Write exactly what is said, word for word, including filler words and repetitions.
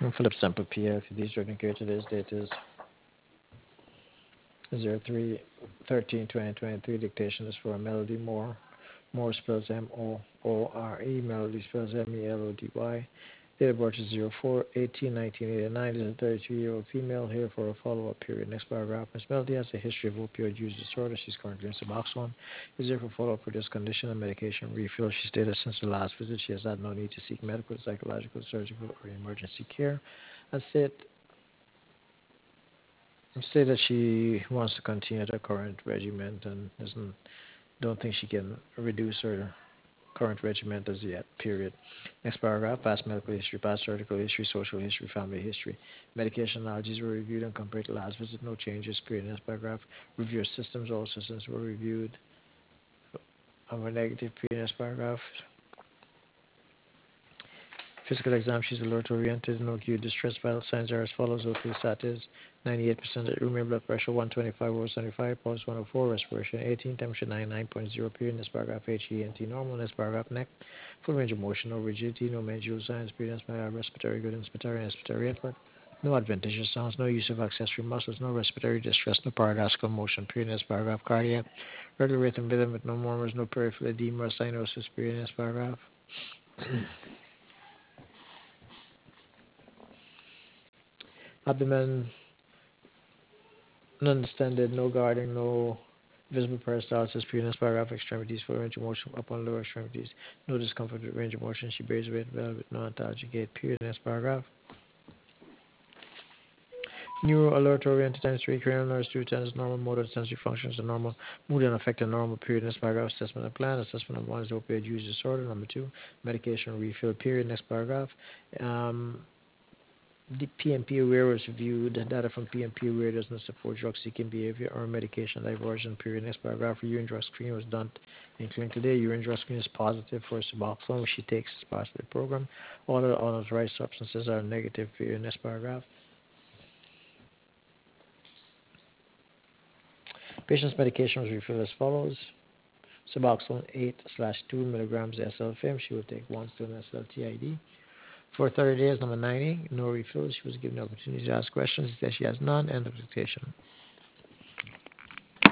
Philip Semper P L. Today's drug and care. Today's date is zero three thirteen twenty twenty-three. Dictation is for Melody Moore. Moore spells M O O R E. Melody spells M E L O D Y. Date of birth is zero four eighteen nineteen eighty-nine. Is a thirty-two-year-old female here for a follow-up period. Next paragraph. Miss Melody has a history of opioid use disorder. She's currently in Suboxone. Is here for follow-up for this condition and medication refill. She stated since the last visit she has had no need to seek medical, psychological, surgical, or emergency care. And said, said that she wants to continue the current regimen and doesn't don't think she can reduce her current regimen as yet, period. Next paragraph, past medical history, past surgical history, social history, family history. Medication allergies were reviewed and compared to last visit, no changes, period. Next paragraph, review systems, all systems were reviewed. On a negative, period. Next paragraph, physical exam, she's alert oriented, no acute distress, vital signs are as follows. Okay, status ninety-eight percent room blood pressure one twenty-five over seventy-five, pulse one oh four, respiration eighteen, temperature ninety-nine point zero, period. Next paragraph, H E N T normal. Next paragraph, neck, full range of motion, no rigidity, no mandibular signs, period. Next paragraph, respiratory good, inspiratory, inspiratory effort, no adventitious sounds, no use of accessory muscles, no respiratory distress, no paradoxical motion, period. Next paragraph, cardiac, regular rhythm, rhythm with no murmurs, no peripheral edema or cyanosis, period. Next paragraph. Abdomen non-distended, no guarding, no visible peristalsis, previous paragraph, extremities, full range of motion upper and lower extremities, no discomfort with range of motion, she bears weight well with no antalgic gait, period. Next paragraph. Neuro alert oriented sensory cranial nerves, two tens, normal motor sensory functions are normal, mood unaffected, normal, period. Next paragraph, assessment of plan, assessment of one is opioid use disorder, number two, medication refill, period. Next paragraph. Um, The P M P aware was viewed. Data from P M P aware does not support drug seeking behavior or medication diversion, period. Next paragraph, urine drug screen was done in clinic today. Urine drug screen is positive for Suboxone, which she takes as part of the program. All the unauthorized substances are negative, period. Next paragraph. Patient's medication was refilled as follows. Suboxone eight slash two milligrams S L F M. She will take one still S L T I D. For thirty days, number ninety, no refills. She was given the opportunity to ask questions. She said she has none. End of dictation.